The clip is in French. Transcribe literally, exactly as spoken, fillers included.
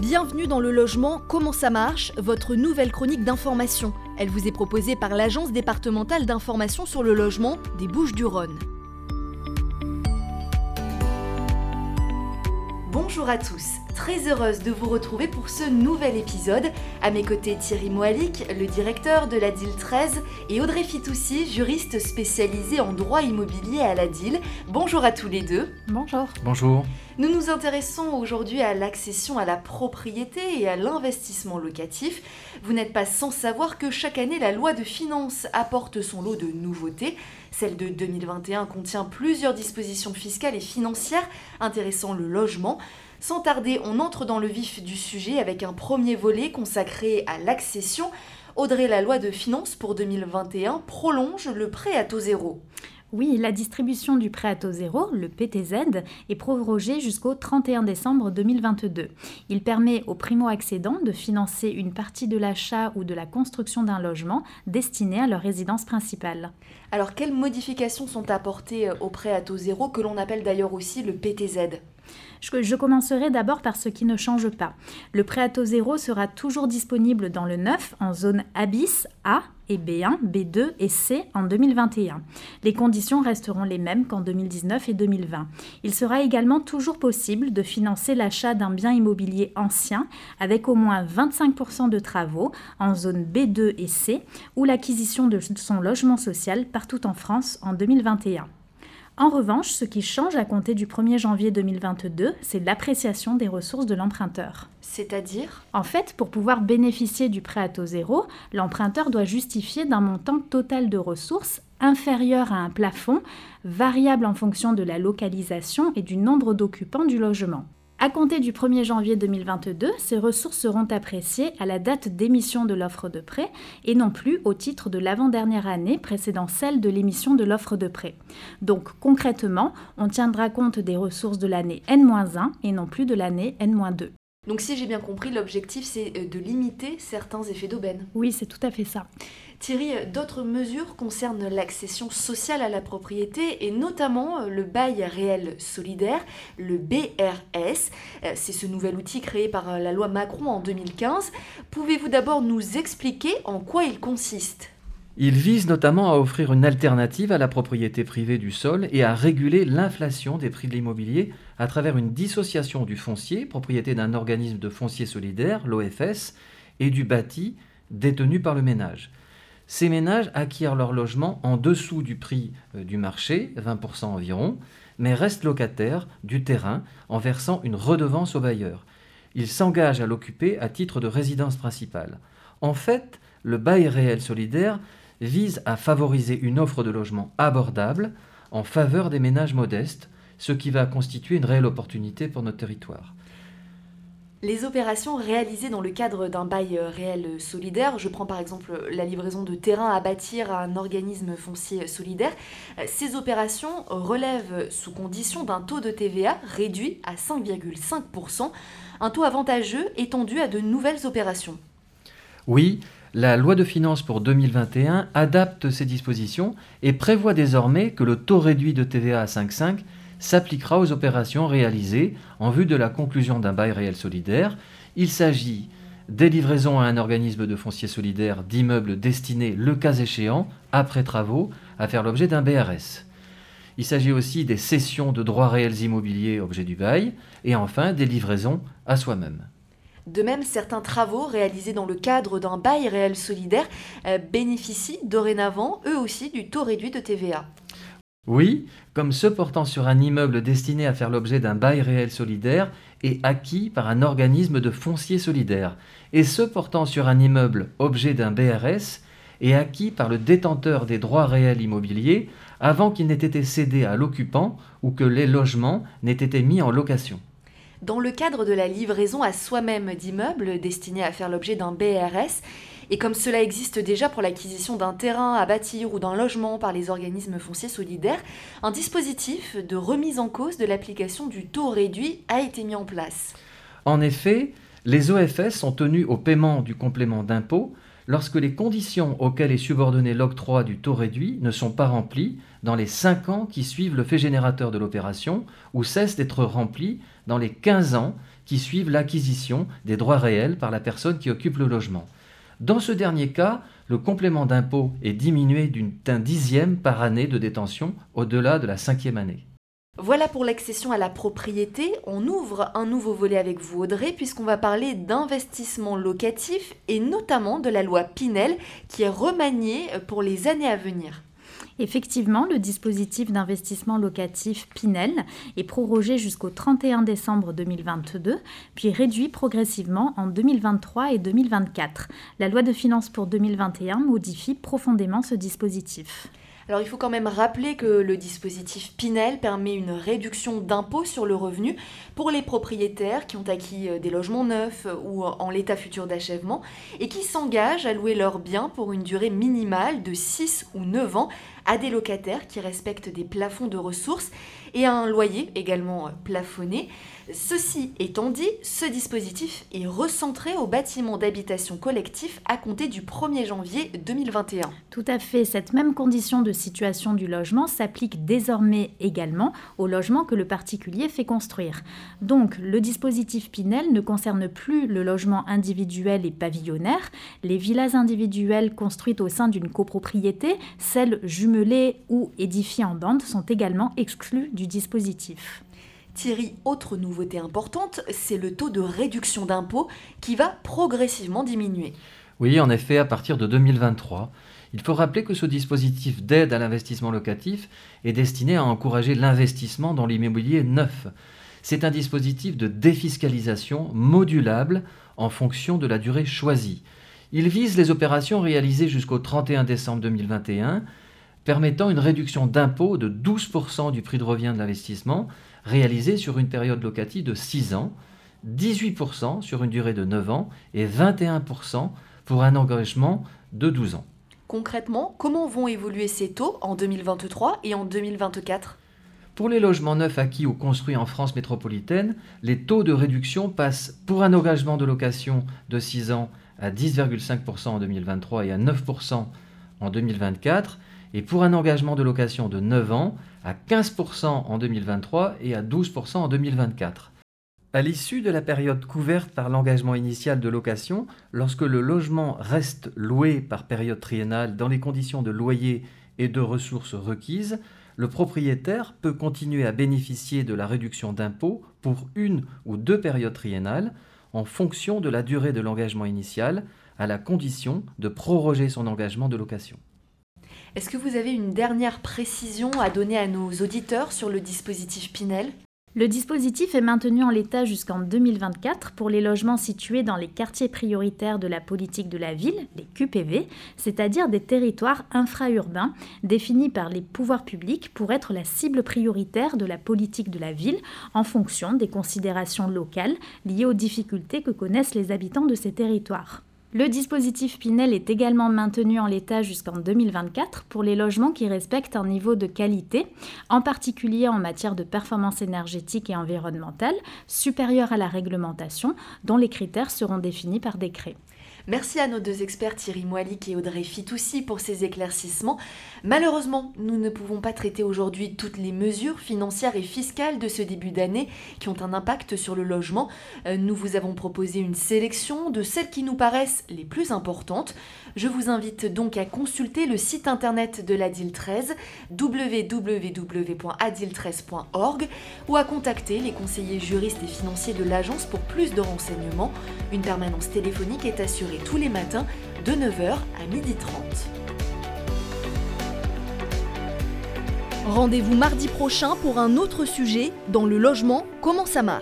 Bienvenue dans Le Logement, comment ça marche, votre nouvelle chronique d'information. Elle vous est proposée par l'Agence départementale d'information sur le logement des Bouches-du-Rhône. Bonjour à tous, très heureuse de vous retrouver pour ce nouvel épisode. À mes côtés Thierry Moalik, le directeur de la D I L treize, et Audrey Fitoussi, juriste spécialisée en droit immobilier à la D I L. Bonjour à tous les deux. Bonjour. Bonjour. Nous nous intéressons aujourd'hui à l'accession à la propriété et à l'investissement locatif. Vous n'êtes pas sans savoir que chaque année, la loi de finances apporte son lot de nouveautés. Celle de deux mille vingt et un contient plusieurs dispositions fiscales et financières intéressant le logement. Sans tarder, on entre dans le vif du sujet avec un premier volet consacré à l'accession. Audrey, la loi de finances pour deux mille vingt et un prolonge le prêt à taux zéro. Oui, la distribution du prêt à taux zéro, le P T Z, est prorogée jusqu'au trente et un décembre deux mille vingt-deux. Il permet aux primo-accédants de financer une partie de l'achat ou de la construction d'un logement destiné à leur résidence principale. Alors, quelles modifications sont apportées au prêt à taux zéro, que l'on appelle d'ailleurs aussi le P T Z ? Je commencerai d'abord par ce qui ne change pas. Le prêt à taux zéro sera toujours disponible dans le neuf en zone A bis, A et B un, B deux et C en deux mille vingt et un. Les conditions resteront les mêmes qu'en deux mille dix-neuf et deux mille vingt. Il sera également toujours possible de financer l'achat d'un bien immobilier ancien avec au moins vingt-cinq pour cent de travaux en zone B deux et C ou l'acquisition de son logement social partout en France en deux mille vingt et un. En revanche, ce qui change à compter du premier janvier deux mille vingt-deux, c'est l'appréciation des ressources de l'emprunteur. C'est-à-dire ? En fait, pour pouvoir bénéficier du prêt à taux zéro, l'emprunteur doit justifier d'un montant total de ressources inférieur à un plafond, variable en fonction de la localisation et du nombre d'occupants du logement. À compter du premier janvier deux mille vingt-deux, ces ressources seront appréciées à la date d'émission de l'offre de prêt et non plus au titre de l'avant-dernière année précédant celle de l'émission de l'offre de prêt. Donc concrètement, on tiendra compte des ressources de l'année N moins un et non plus de l'année N moins deux. Donc si j'ai bien compris, l'objectif c'est de limiter certains effets d'aubaine. Oui, c'est tout à fait ça. Thierry, d'autres mesures concernent l'accession sociale à la propriété et notamment le bail réel solidaire, le B R S. C'est ce nouvel outil créé par la loi Macron en deux mille quinze. Pouvez-vous d'abord nous expliquer en quoi il consiste ? Il vise notamment à offrir une alternative à la propriété privée du sol et à réguler l'inflation des prix de l'immobilier à travers une dissociation du foncier, propriété d'un organisme de foncier solidaire, l'O F S, et du bâti, détenu par le ménage. Ces ménages acquièrent leur logement en dessous du prix du marché, vingt pour cent environ, mais restent locataires du terrain en versant une redevance au bailleur. Ils s'engagent à l'occuper à titre de résidence principale. En fait, le bail réel solidaire vise à favoriser une offre de logement abordable en faveur des ménages modestes, ce qui va constituer une réelle opportunité pour notre territoire. Les opérations réalisées dans le cadre d'un bail réel solidaire, je prends par exemple la livraison de terrain à bâtir à un organisme foncier solidaire, ces opérations relèvent sous condition d'un taux de T V A réduit à cinq virgule cinq pour cent, un taux avantageux étendu à de nouvelles opérations. Oui, la loi de finances pour deux mille vingt et un adapte ces dispositions et prévoit désormais que le taux réduit de T V A à cinq virgule cinq s'appliquera aux opérations réalisées en vue de la conclusion d'un bail réel solidaire. Il s'agit des livraisons à un organisme de foncier solidaire d'immeubles destinés, le cas échéant, après travaux, à faire l'objet d'un B R S. Il s'agit aussi des cessions de droits réels immobiliers objet du bail et enfin des livraisons à soi-même. De même, certains travaux réalisés dans le cadre d'un bail réel solidaire euh, bénéficient dorénavant, eux aussi, du taux réduit de T V A. Oui, comme ceux portant sur un immeuble destiné à faire l'objet d'un bail réel solidaire et acquis par un organisme de foncier solidaire, et ceux portant sur un immeuble objet d'un B R S et acquis par le détenteur des droits réels immobiliers avant qu'il n'ait été cédé à l'occupant ou que les logements n'aient été mis en location. Dans le cadre de la livraison à soi-même d'immeubles destinés à faire l'objet d'un B R S, et comme cela existe déjà pour l'acquisition d'un terrain à bâtir ou d'un logement par les organismes fonciers solidaires, un dispositif de remise en cause de l'application du taux réduit a été mis en place. En effet, les O F S sont tenus au paiement du complément d'impôt lorsque les conditions auxquelles est subordonné l'octroi du taux réduit ne sont pas remplies dans les cinq ans qui suivent le fait générateur de l'opération ou cessent d'être remplies dans les quinze ans qui suivent l'acquisition des droits réels par la personne qui occupe le logement. Dans ce dernier cas, le complément d'impôt est diminué d'un dixième par année de détention au-delà de la cinquième année. Voilà pour l'accession à la propriété. On ouvre un nouveau volet avec vous, Audrey, puisqu'on va parler d'investissement locatif et notamment de la loi Pinel qui est remaniée pour les années à venir. Effectivement, le dispositif d'investissement locatif Pinel est prorogé jusqu'au trente et un décembre deux mille vingt-deux, puis réduit progressivement en deux mille vingt-trois et deux mille vingt-quatre. La loi de finances pour deux mille vingt et un modifie profondément ce dispositif. Alors il faut quand même rappeler que le dispositif Pinel permet une réduction d'impôt sur le revenu pour les propriétaires qui ont acquis des logements neufs ou en l'état futur d'achèvement et qui s'engagent à louer leurs biens pour une durée minimale de six ou neuf ans à des locataires qui respectent des plafonds de ressources et à un loyer également plafonné. Ceci étant dit, ce dispositif est recentré aux bâtiments d'habitation collectif à compter du premier janvier deux mille vingt et un. Tout à fait, cette même condition de situation du logement s'applique désormais également au logement que le particulier fait construire. Donc, le dispositif Pinel ne concerne plus le logement individuel et pavillonnaire. Les villas individuelles construites au sein d'une copropriété, celles jumelées ou édifiées en bande, sont également exclues du dispositif. Thierry, autre nouveauté importante, c'est le taux de réduction d'impôt qui va progressivement diminuer. Oui, en effet, à partir de deux mille vingt-trois, il faut rappeler que ce dispositif d'aide à l'investissement locatif est destiné à encourager l'investissement dans l'immobilier neuf. C'est un dispositif de défiscalisation modulable en fonction de la durée choisie. Il vise les opérations réalisées jusqu'au trente et un décembre deux mille vingt et un, permettant une réduction d'impôt de douze pour cent du prix de revient de l'investissement réalisé sur une période locative de six ans, dix-huit pour cent sur une durée de neuf ans et vingt et un pour cent pour un engagement de douze ans. Concrètement, comment vont évoluer ces taux en deux mille vingt-trois et en deux mille vingt-quatre ? Pour les logements neufs acquis ou construits en France métropolitaine, les taux de réduction passent pour un engagement de location de six ans à dix virgule cinq pour cent en deux mille vingt-trois et à neuf pour cent en deux mille vingt-quatre, et pour un engagement de location de neuf ans à quinze pour cent en deux mille vingt-trois et à douze pour cent en deux mille vingt-quatre. À l'issue de la période couverte par l'engagement initial de location, lorsque le logement reste loué par période triennale dans les conditions de loyer et de ressources requises, le propriétaire peut continuer à bénéficier de la réduction d'impôt pour une ou deux périodes triennales en fonction de la durée de l'engagement initial, à la condition de proroger son engagement de location. Est-ce que vous avez une dernière précision à donner à nos auditeurs sur le dispositif Pinel ? Le dispositif est maintenu en l'état jusqu'en deux mille vingt-quatre pour les logements situés dans les quartiers prioritaires de la politique de la ville, les Q P V, c'est-à-dire des territoires infra-urbains définis par les pouvoirs publics pour être la cible prioritaire de la politique de la ville en fonction des considérations locales liées aux difficultés que connaissent les habitants de ces territoires. Le dispositif Pinel est également maintenu en l'état jusqu'en deux mille vingt-quatre pour les logements qui respectent un niveau de qualité, en particulier en matière de performance énergétique et environnementale, supérieur à la réglementation, dont les critères seront définis par décret. Merci à nos deux experts Thierry Moilic et Audrey Fitoussi pour ces éclaircissements. Malheureusement, nous ne pouvons pas traiter aujourd'hui toutes les mesures financières et fiscales de ce début d'année qui ont un impact sur le logement. Nous vous avons proposé une sélection de celles qui nous paraissent les plus importantes. Je vous invite donc à consulter le site internet de l'A D I L treize, w w w point a d i l treize point org, ou à contacter les conseillers juristes et financiers de l'agence pour plus de renseignements. Une permanence téléphonique est assurée tous les matins de neuf heures à midi trente. Rendez-vous mardi prochain pour un autre sujet dans le logement, comment ça marche ?